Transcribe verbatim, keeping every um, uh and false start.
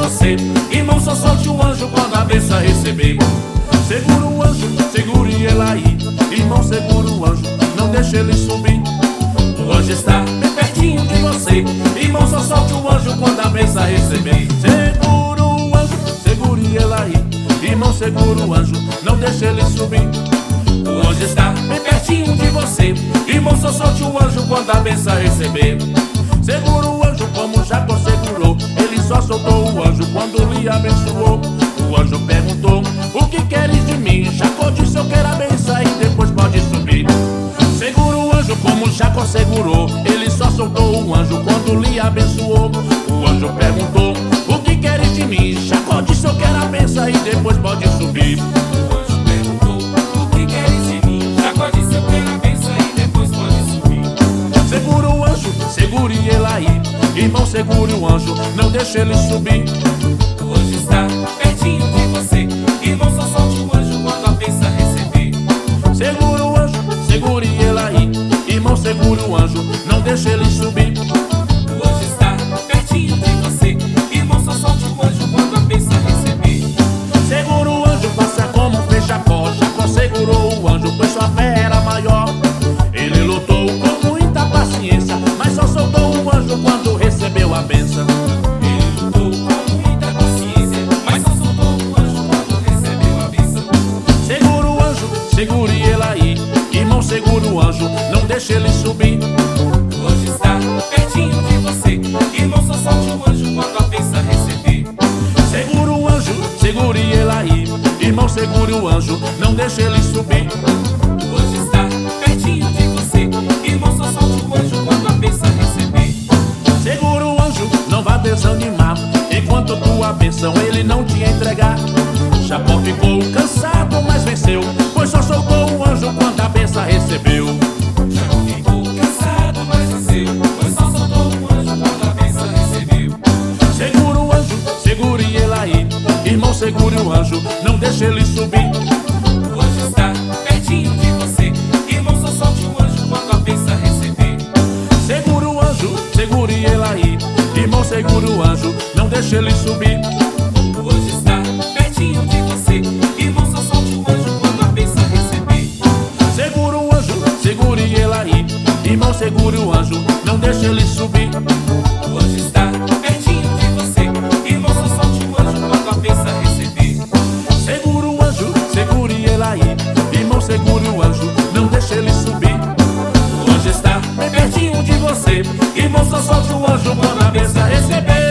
você. Irmão, só solte o anjo quando a bênção receber. Segura o anjo, segure ele aí. Irmão, segura o anjo, não deixe ele subir. O anjo está bem pertinho de você. Irmão, só solte o anjo quando a bênção receber. Segura o anjo, segure ele aí. Irmão, segura o anjo, não deixe ele subir. O anjo está bem pertinho de você. Irmão, só solte o anjo quando a bênção receber. Segura o anjo como Jacó segurou. Ele só soltou o anjo quando lhe abençoou. O anjo perguntou: o que queres de mim? Jacó disse: eu quero a bênção e depois pode subir. Segura o anjo como Jacó segurou. Ele só soltou o anjo quando lhe abençoou. O anjo perguntou: o que queres de mim? Jacó disse: eu quero a bênção e depois pode subir. O anjo perguntou: o que queres de mim? Jacó disse: eu quero a bênção e depois pode subir. Segura o anjo, segure ele aí. Irmão, segure o anjo, não deixe ele subir. O anjo está pertinho de você. Irmão, só solte o anjo quando a bênção receber. Segura o anjo, segure ele aí. Irmão, segure o anjo, não deixe ele subir. O anjo está pertinho de você. Irmão, só solte o anjo quando a bênção receber. Segura o anjo, faça como fez Jacó. Jacó segurou o anjo, pois sua fé era maior. Ele lutou com muita paciência, mas só soltou o anjo quando recebeu a bênção. Ele lutou com muita paciência, mas só soltou o anjo quando recebeu a bênção. Segura o anjo, segure ele aí. Irmão, segura o anjo, não deixe ele subir. O anjo está pertinho de você. Irmão, só solte o anjo quando a bênção receber. Segura o anjo, segure ele aí. Irmão, segure o anjo, não deixe ele subir. O anjo está pertinho de você. Irmão, só solte o anjo quando a bênção receber. Segura o anjo, não vá desanimar. Enquanto tua bênção ele não te entregar. Jacó ficou cansado, mas venceu, pois só soltou o anjo quando a bênção recebeu. Jacó ficou cansado, mas venceu, pois só soltou o anjo quando a bênção recebeu. Segura o anjo, segure ele aí. Irmão, segure o anjo, não deixe ele subir. O anjo está pertinho de você. Irmão, só solte o anjo quando a bênção receber. Segura o anjo, segure ele aí. Irmão, segure o anjo, não deixe ele subir. O anjo está pertinho de você. Irmão, só solte o anjo quando a bênção receber. Segura o anjo, segure ele aí. Irmão, segure o anjo, não deixe ele subir. O anjo está pertinho de você. Irmão, só solte o anjo quando a bênção receber. Segura o anjo, segure ele aí. Irmão, segure o anjo, não deixe ele subir. O anjo está bem pertinho de você. Irmão, só solte o anjo quando a bênção receber.